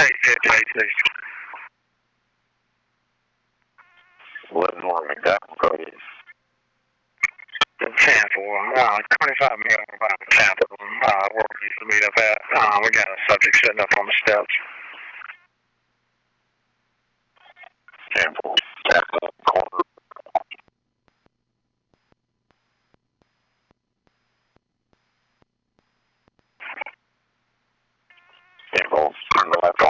Take. 11 more McDowell, go ahead. 10 for 25 minutes about the 10 of them. Where we used to meet up at. We got a subject sitting up on the steps. 10 4, back up the corner. Turn the left